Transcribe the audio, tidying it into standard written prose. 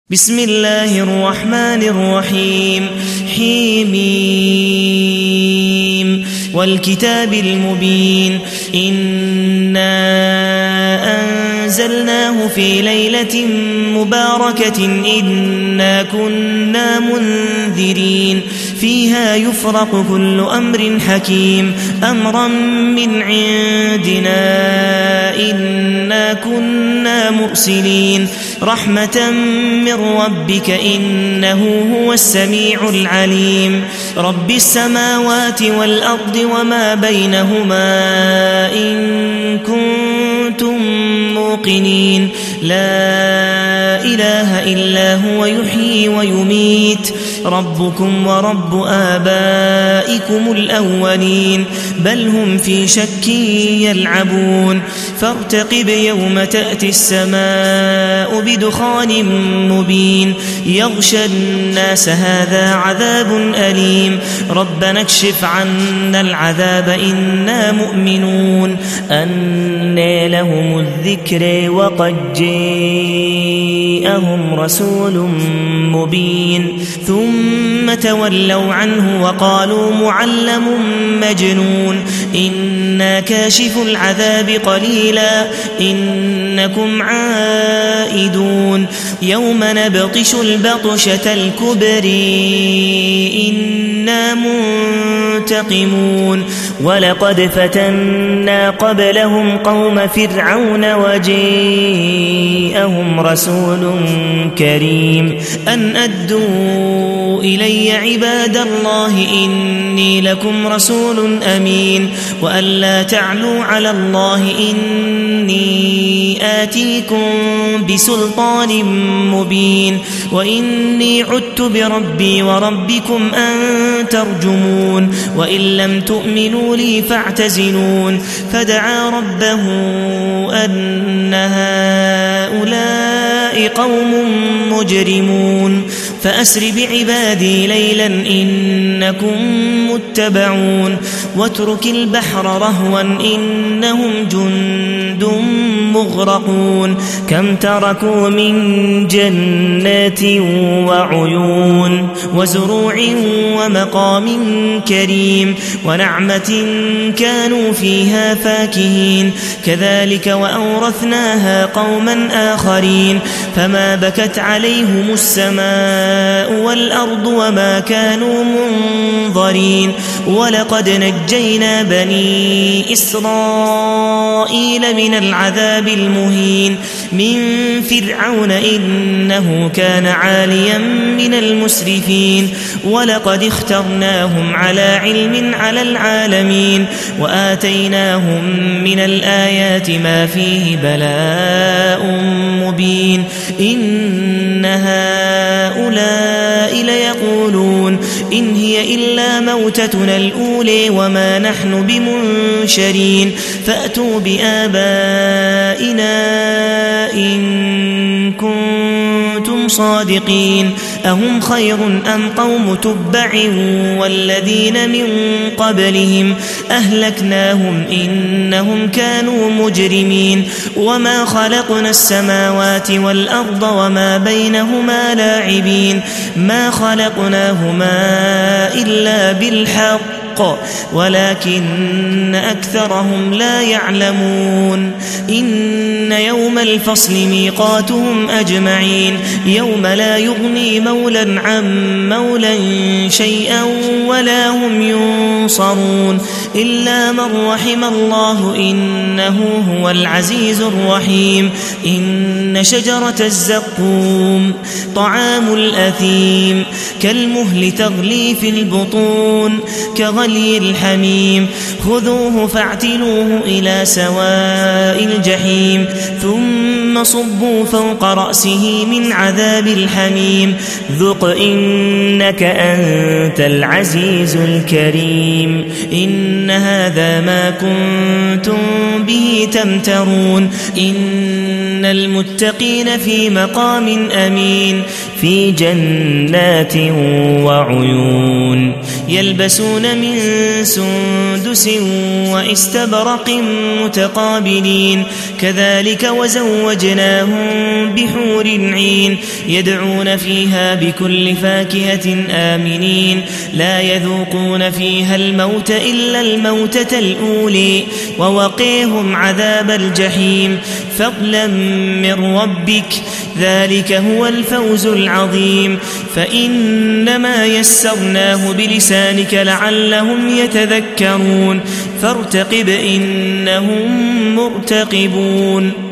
بسم الله الرحمن الرحيم حميم والكتاب المبين إنا أنزلناه في ليلة مباركة إنا كنا منذرين فيها يفرق كل أمر حكيم أمرا من عندنا إنا كنا مرسلين رحمة من ربك إنه هو السميع العليم رب السماوات والأرض وما بينهما إن كنتم موقنين لا إله إلا هو يحيي ويميت ربكم ورب آبائكم الأولين بل هم في شك يلعبون فارتقب يوم تأتي السماء بدخان مبين يغشى الناس هذا عذاب أليم ربنا اكشف عنا العذاب إنا مؤمنون أنى لهم الذكر وقد جاءهم رسول مبين ثم تولوا عنه وقالوا معلم مجنون إنا كاشف العذاب قليلا إنكم عائدون يوم نبطش البطشة الكبر إنا منتقمون ولقد فتنا قبلهم قوم فرعون وجاءهم رسول كريم أن أدوا إلي عباد الله إني لكم رسول أمين وأن لا تعلوا على الله إني آتيكم بسلطان مبين وإني عدت بربي وربكم أن ترجمون وإن لم تؤمنوا لي فاعتزلون فدعا ربه أن هؤلاء قوم مجرمون فأسر بعبادي ليلا إنكم متبعون واترك البحر رهوا إنهم جند مغرقون كم تركوا من جنات وعيون وزروع ومقام كريم ونعمة كانوا فيها فاكهين كذلك وأورثناها قوما آخرين فما بكت عليهم السماء والأرض وما كانوا منظرين ولقد نجينا بني إسرائيل من العذاب المهين من فرعون إنه كان عاليا من المسرفين ولقد اخترناهم على علم على العالمين وآتيناهم من الآيات ما فيه بلاء مبين إن هؤلاء ليقولون إن هي إلا موتتنا الأولى وما نحن بمنشرين فأتوا بآبائنا إن كنتم صادقين أهم خير أم قوم تبع والذين من قبلهم أهلكناهم إنهم كانوا مجرمين وما خلقنا السماوات والأرض وما بينهما لاعبين ما خلقناهما إلا بالحق ولكن أكثرهم لا يعلمون إن يوم الفصل ميقاتهم أجمعين يوم لا يغني مولا عن مولا شيئا ولا هم ينصرون إلا من رحم الله إنه هو العزيز الرحيم إن شجرة الزقوم طعام الأثيم كالمهل تغلي في البطون كغلي الحميم خذوه فاعتلوه إلى سواء الجحيم ثم صبوا فوق رأسه من عذاب الحميم ذق إنك أنت العزيز الكريم إن هذا ما كنتم به تمترون إن المتقين في مقام أمين في جنات وعيون يلبسون من سندس واستبرق متقابلين كذلك وزوجناهم بحور عين يدعون فيها بكل فاكهة آمنين لا يذوقون فيها الموت إلا الموتة الأولي ووقيهم عذاب الجحيم فضلا من ربك ذلك هو الفوز العظيم فإنما يسرناه بلسانك لعلهم يتذكرون فارتقب إنهم مرتقبون